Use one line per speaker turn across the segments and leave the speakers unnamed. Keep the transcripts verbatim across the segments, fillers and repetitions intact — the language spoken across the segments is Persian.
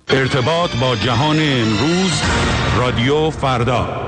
ارتباط با جهان امروز، رادیو فردا.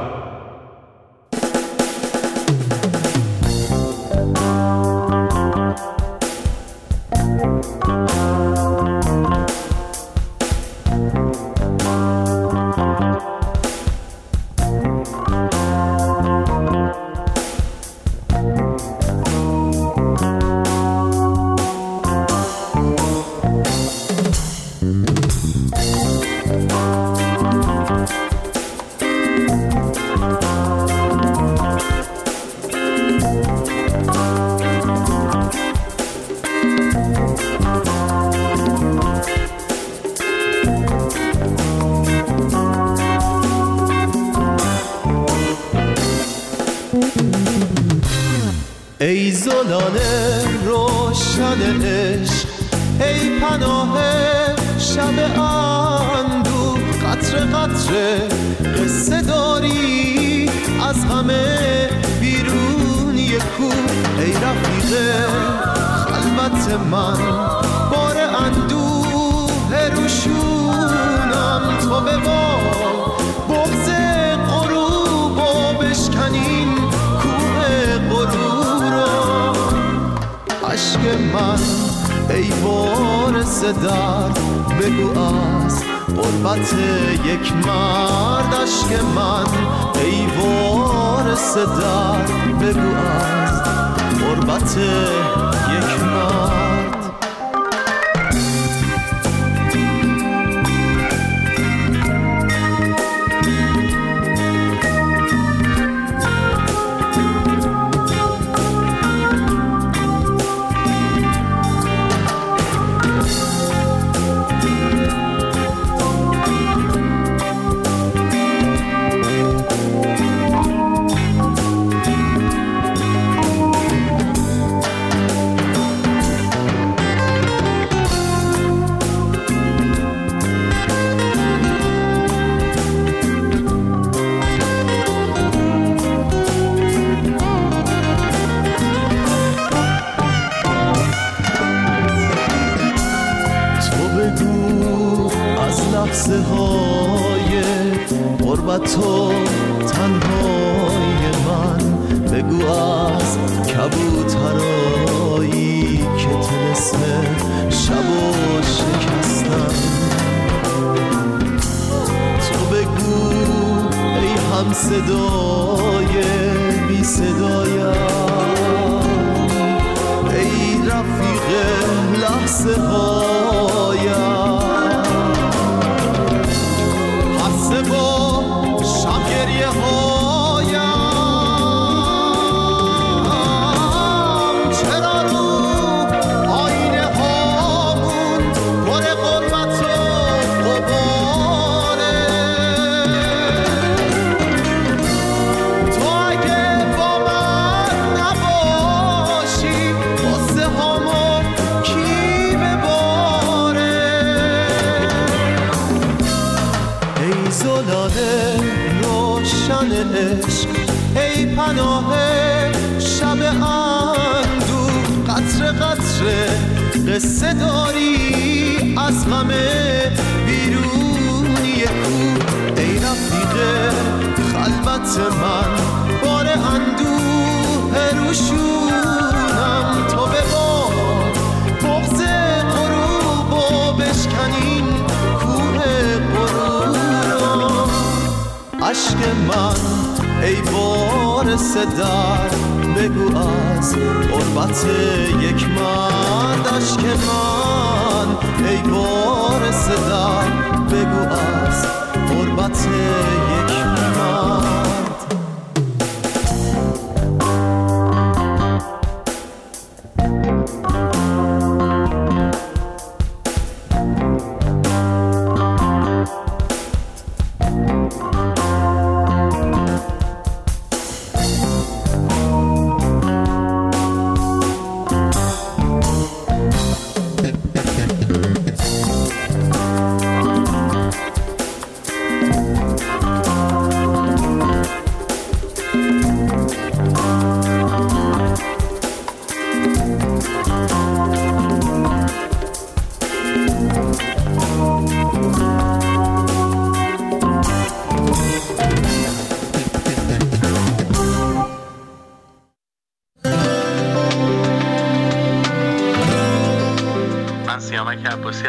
ای زلال روشن عشق، ای پناه شب اندوه، قطره قطره قصه داری از همه بیرونی کوه. ای رفیق خلوت من، بار اندوه روشونم، تو به با بغض غروب و بشکنین کوه غرور را. عشق من ای وارث درد، بگو از غربت یک مرد. عشق من ای وارث درد، بگو از غربت یک مرد. لحظه های غربت و تنهای من، بگو از کبوترایی که طلسم شب و شکستن. تو بگو ای هم صدای بی صدایم، ای رفیق لحظه هایم. با شب گریه هایم، چرا رو آینه هامون پر غربت و غباره. تو اگه با من نباشی، غصه هامون کی بباره. ای زلال روشن عشق، ای پناه شب اندوه، قطره قطره قصه داری از غم بیرونی کوه. ای رفیق خلوت من، بار اندوه روشونم، تو به با بغض غروب و بشکنین کوه غرور. عشق من ای وارث درد، بگو از غربت یک مرد. عشق من ای وارث درد، بگو از غربت یک مرد.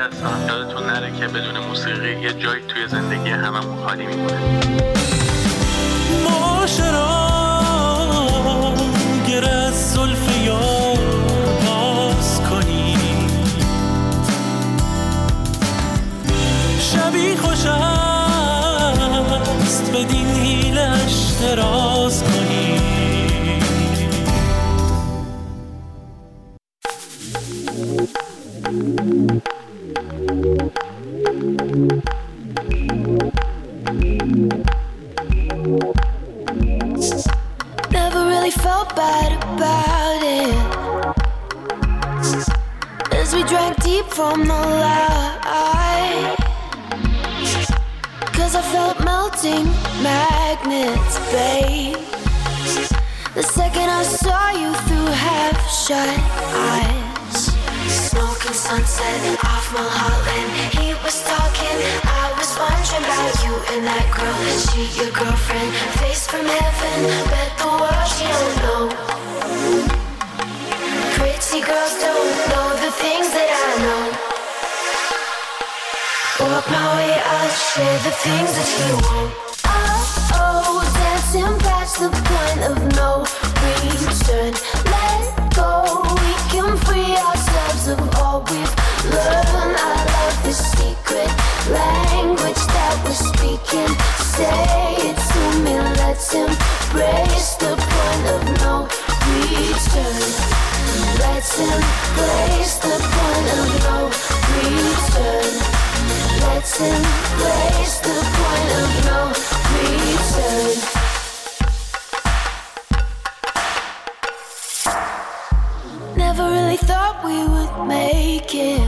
هستم. یادتون نره که بدون موسیقی یه جایی توی زندگی هممون خالی میمونه.
معاشران گر از زلف یار باز کنی، شبی خوش است بدین حیلش دراز کنی.
Never really felt bad about it as we drank deep from the light, 'cause I felt melting magnets, babe. The second I saw you through half-shut eyes, smoking sunset off Mulholland. He was talking, I was wondering about you and that girl. Is she your girlfriend? Face from heaven, bet the world she don't know. Pretty girls don't know the things that I know. Walk my way, I'll share the things that you won't. Oh, oh, dancing past the point of no return. Let go, we can free ourselves of all we've learned. I love the secret language that we're speaking. Say it to me, let's embrace the point of no return. Let's embrace the point of no return. Let's embrace the point of no return. Never really thought we would make it.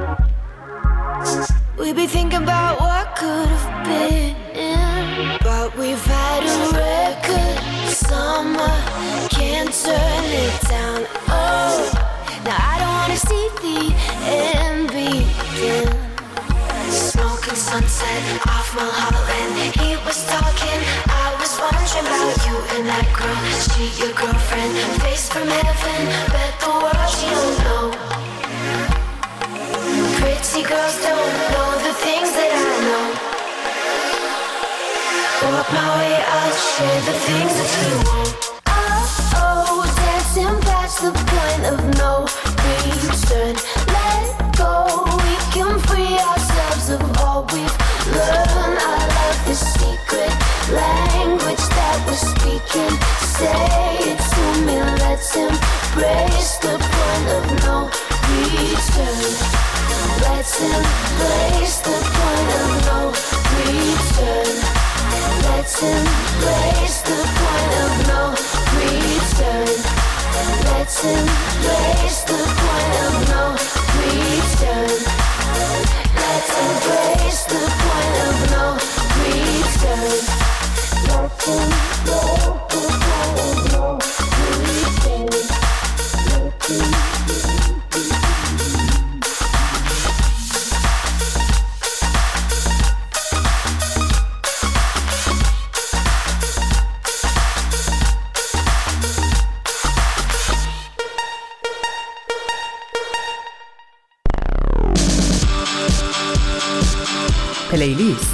We'd be thinking about what could have been, but we've had a record summer, can't turn it down. Oh, now I don't wanna see the end begin. Smoking sunset off Mulholland. He was talking, I was wondering about you and that girl. Is she your girlfriend? Face from heaven, bet the world she don't know. Pretty girls don't know the things that I know. Walk my way, I'll share the things that you won't. Oh, oh, dancing past the point of no return. Let go, we can free ourselves of all we've learned. I love the secret language that we're speaking. Say it to me, let's embrace the point of no return. Let's embrace the point of no return. Let's embrace the point of no return. Let's embrace the point of no return. Let's embrace the point of no return. Let's embrace the point of no return.
پلیلیست.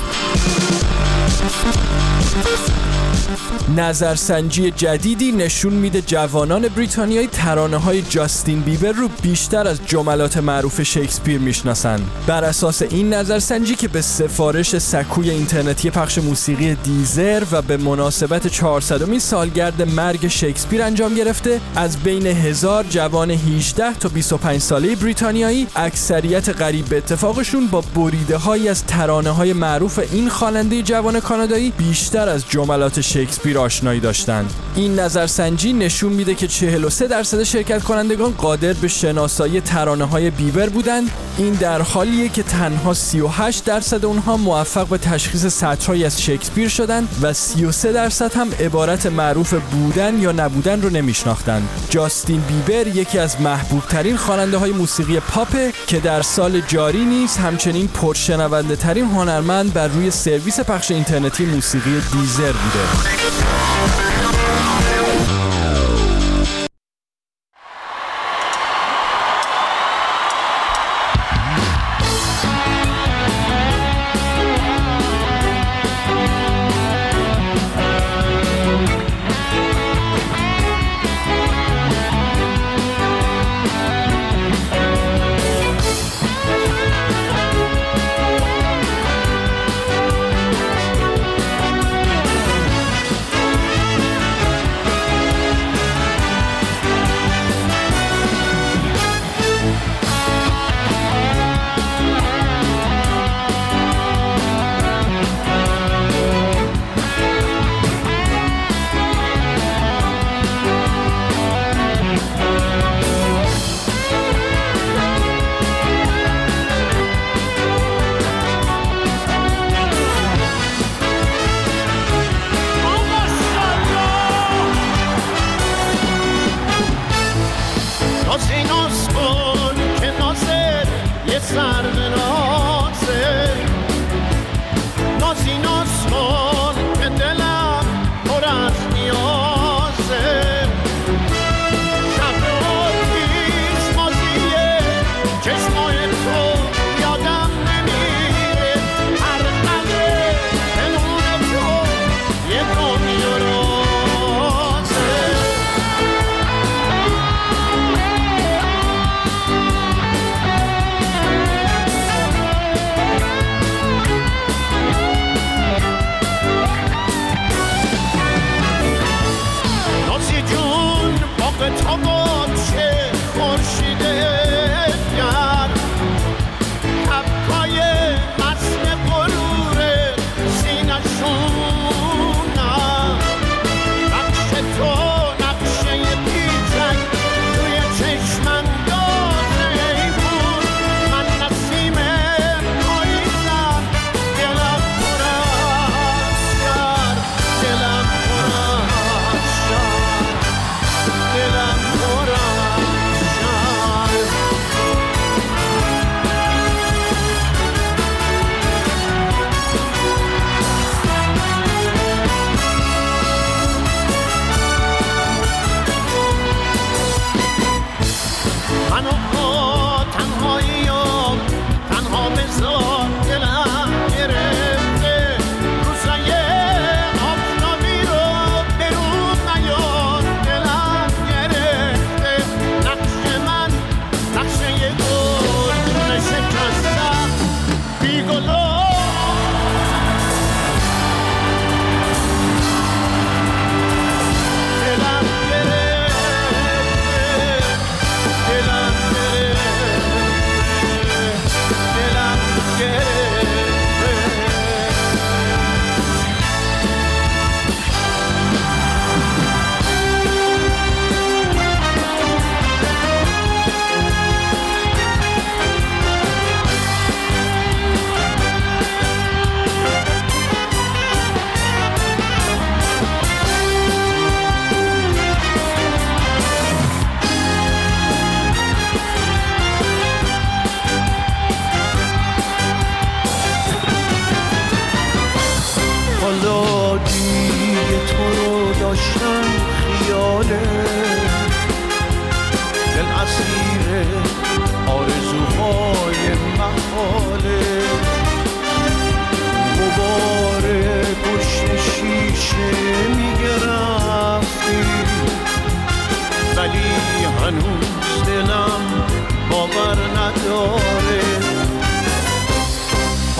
نظرسنجی جدیدی نشون میده جوانان بریتانیایی ترانه‌های جاستین بیبر رو بیشتر از جملات معروف شکسپیر میشناسن. بر اساس این نظرسنجی که به سفارش سکوی اینترنتی پخش موسیقی دیزر و به مناسبت چهارصدمین سالگرد مرگ شکسپیر انجام گرفته، از بین هزار جوان هجده تا بیست و پنج ساله بریتانیایی، اکثریت قریب به اتفاقشون با بریده‌هایی از ترانه‌های معروف این خواننده جوان کانادایی بیشتر از جملات شکسپیر آشنایی داشتند. این نظرسنجی نشون میده که چهل و سه درصد شرکت کنندگان قادر به شناسایی ترانه‌های بیبر بودند. این در حالیه که تنها سی و هشت درصد اونها موفق به تشخیص سطرهایی از شکسپیر شدند و سی و سه درصد هم عبارت معروف بودن یا نبودن رو نمیشناختند. جاستین بیبر یکی از محبوب ترین خواننده های موسیقی پاپ که در سال جاری نیز همچنین پرشنونده ترین هنرمند بر روی سرویس پخش اینترنتی موسیقی دیزر بوده.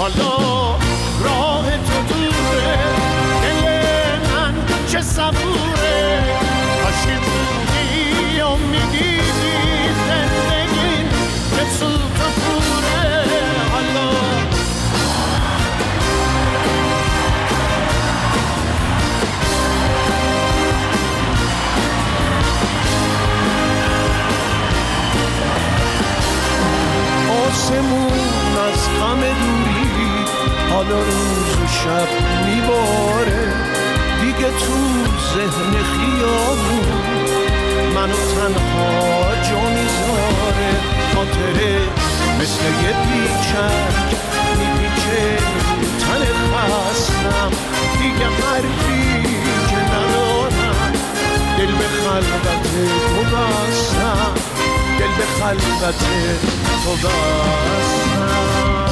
حالا راه تو دوره، دل من چه صبوره، کاشکی بودی امیدی زندگی که تو تو پوره. حالا آسمون از غم دوری حالا روز و شب میباره، دیگه تو ذهن خیابون منو تنها جا میذاره. خاطره مثل یه پیچک میپیچه تن خستم، دیگه حرفی که ندارم دل به خلوت تو بستم، دل به خلوت تو بستم.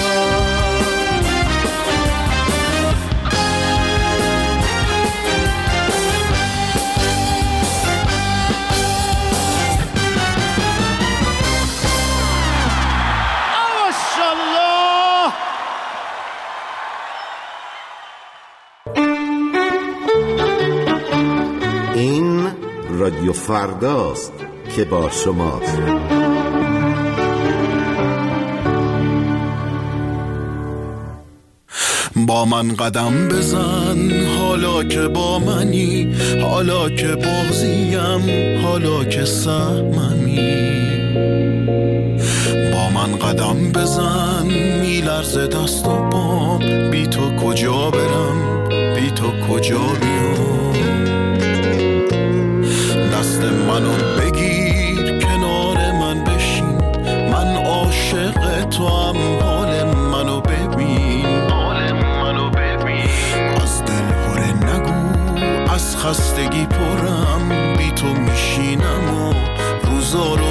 این رادیو فرداست که با شماست.
با من قدم بزن حالا که با منی، حالا که بازیم، حالا که سهممی. با من قدم بزن میلرزه دست و پام، بی تو کجا برم، بی تو کجا بیام. دست منو بگیر کنار من بشین، من عاشق تو هم، حال منو ببین، حال منو ببین. از دل هره نگو از خستگی پرم، بی تو میشینم و روزا رو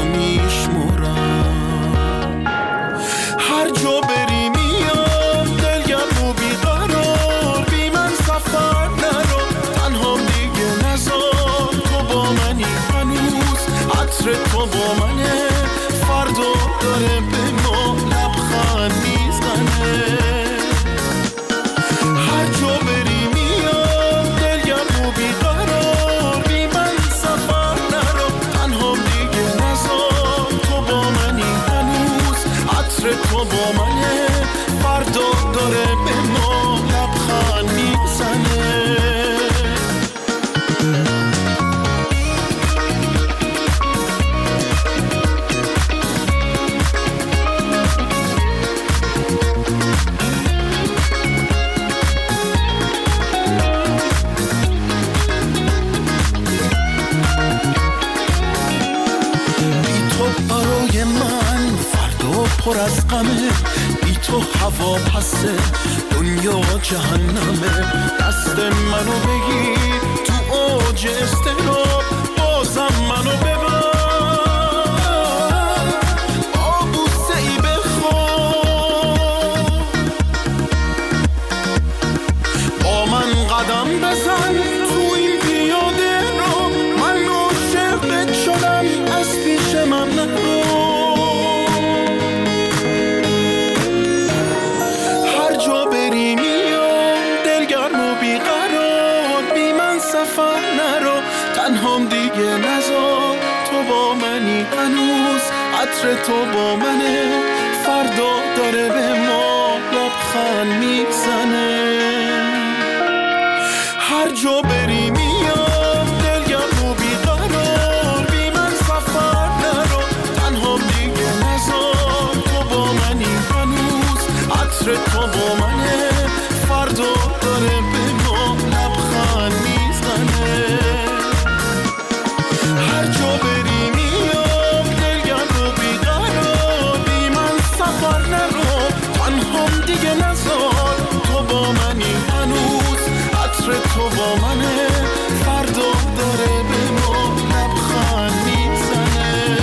میشمرم. هر جا بری میام دلگرم و بیقرار، بی من سفر نرو تنها دیگه نزار. تو با منی هنوز عطر تو با منه، فردا داره به ما لبخند میزنه. هر جا بری میام دلگرم و بیقرار، بی من سفر نرو تنها دیگه نزار. تو با منی هنوز عطر تو با منه، فردا داره به ما لبخند میزنه. پر از غمه، بی تو هوا پسه، دنیا جهنمه. دست منو بگیر تو اوج استراب، بازم منو ببر با بوسه ای بخواب. با من قدم بزن تو این پیاده رو، من عاشقت شدم از پیش من نرو. تنهام دیگه نزار، تو با منی هنوز عطر تو با منه، فردا داره به ما لبخند میزنه. هر جا بری میام دلگرم و بیقرار، بی من سفر نرو تنهام دیگه نزار. تو با منی هنوز عطر تو با منه، فردا داره به ما لبخند میزنه. هر جا بری میام دلگرم و بیقرار، بی من سفر نرو تنهام دیگه نزار. تو با منی هنوز عطر تو با منه، فردا داره به ما لبخند میزنه.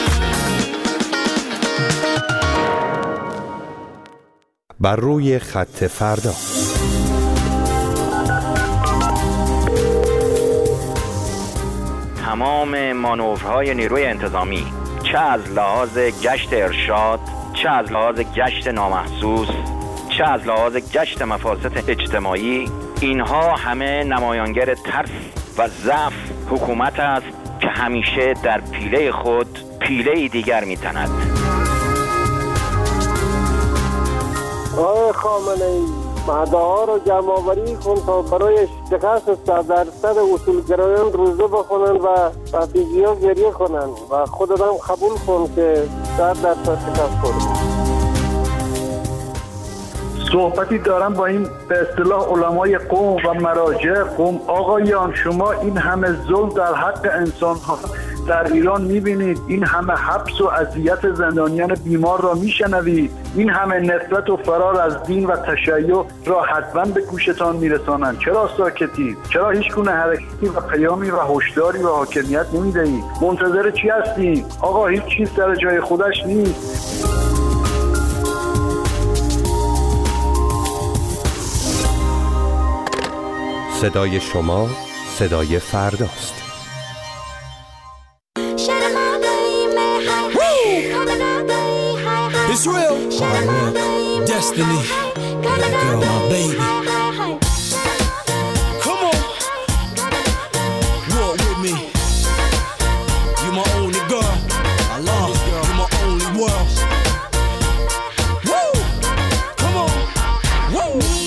بر روی خط فردا.
تمام مانورهای نیروی انتظامی، چه از لحاظ گشت ارشاد، چه از لحاظ گشت نامحسوس، چه از لحاظ گشت مفاسد اجتماعی، اینها همه نمایانگر ترس و ضعف حکومت است که همیشه در پیله خود پیله دیگر می‌تند.
آقای خامنه‌ای، مدعا رو جمع‌آوری کن تا برای شکست صد درصد اصولگرایان روزه بخونن و رفیقی‌ها گریه کنن و خودت هم قبول کن که صد درصد شکست خورد.
صحبتی دارم با این به اصطلاح علمای قوم و مراجع قوم. آقایان، شما این همه ظلم در حق انسان ها در ایران میبینید، این همه حبس و اذیت زندانیان بیمار را میشنوید، این همه نفرت و فرار از دین و تشیع را حتما به گوشتان میرسانند. چرا ساکتید؟ چرا هیچ گونه حرکتی و پیامی و هشداری و حاکمیت نمیدهید؟ منتظر چی هستید؟ آقا هیچ چیز در جای خودش نیست.
صدای شما صدای فرداست.
It's real. Destiny. Girl, my baby. Come on. Walk with me. You my only girl. I love this girl. You my only world. Woo. Come on. Woo.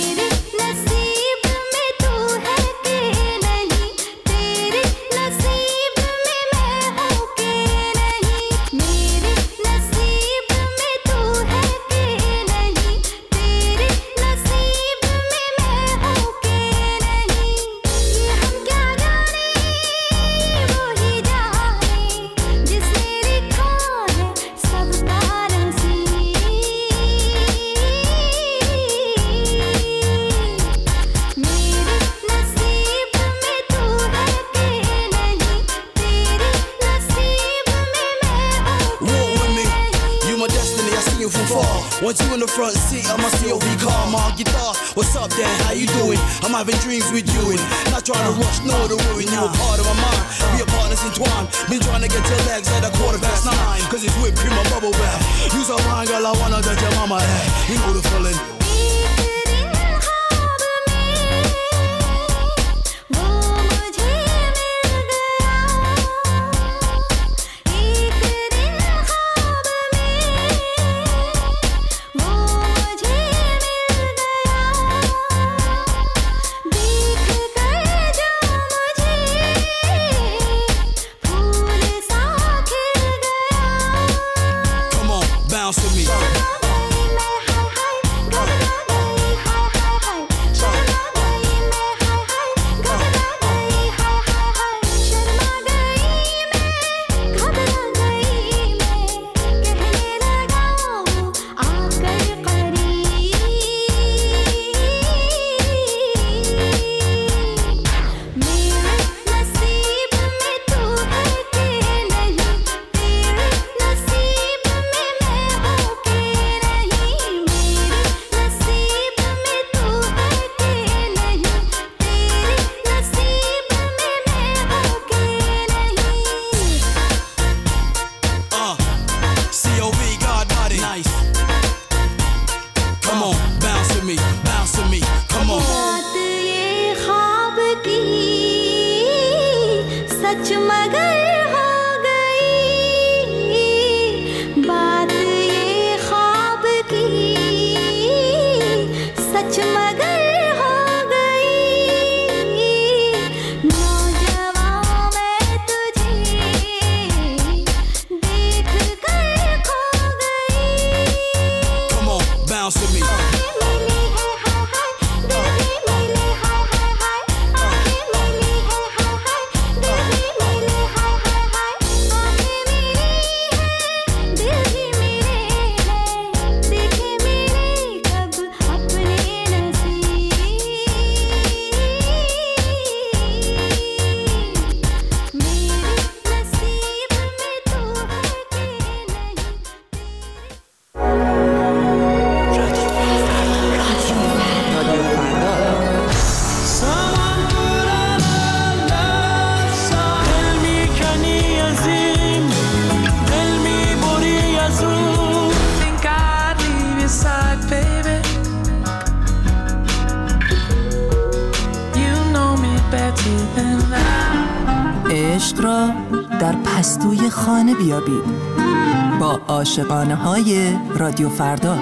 Want you in the front seat of my C O V car, my guitar. What's up, Dan? How you doing? I'm having dreams with you and not trying to rush, no to ruin you. A part of my mind, we are partners entwined. Been trying to get your legs at a quarter past nine, cause it's whipped cream and bubble wrap. You's a wine girl, I wanna touch your mama head. You know the feeling. Bounce with me.
عشق را در پستوی خانه بیابید با عاشقانه های رادیو فردا.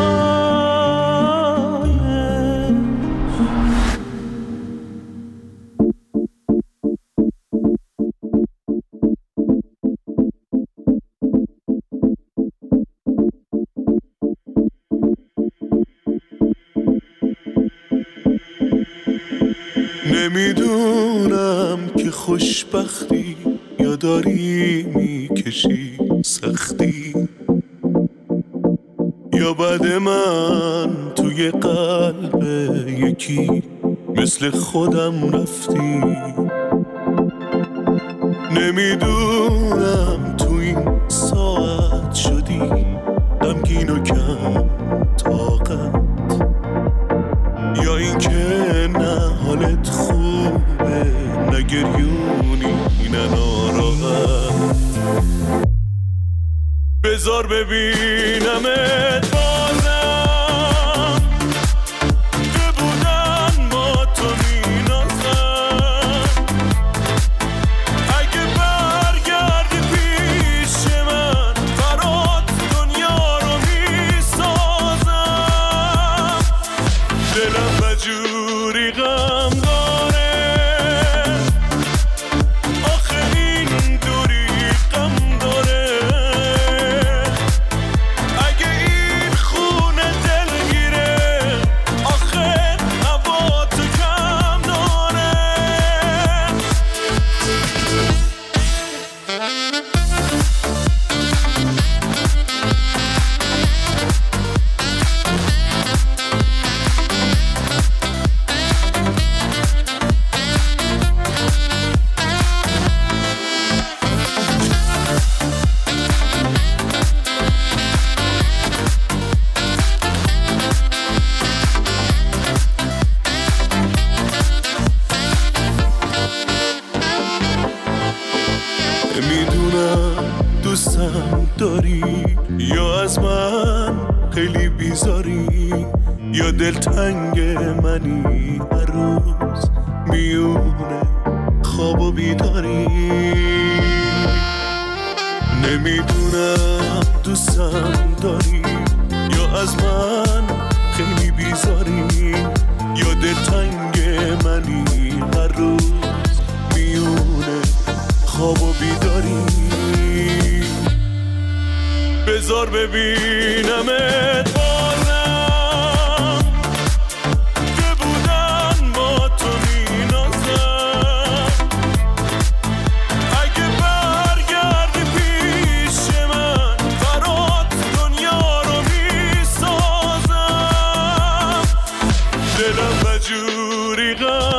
نمیدونم که خوشبختی یا داری میکشی سختی، یا بعد من توی قلب یکی مثل خودم رفتی. نمیدونم تو این ساعت شدی غمگین و کم طاقت، یا این که نه حالت خوبه نه گریونی نه ناراحت. بذار ببینمت بازم که بودن با تو مینازم. اگه برگردی پیش من برات دنیا رو میسازم. دلم بجوری غم داره آخه این دوری غم داره. اگه این خونه دلگیره آخه هوا تو کم داره. میدونم دوستم داری یا از من خیلی بیزاری، یا دلتنگ منی هر روز میونه خواب و بیداری. نمیدونم دوستم داری یا از من خیلی بیزاری، یا دلتنگ منی هر روز میونه خواب و بیداری. بذار ببینمت بازم که بودن با تو مینازم. اگه برگردی پیش من برات دنیا رو میسازم. دلم بجوری غم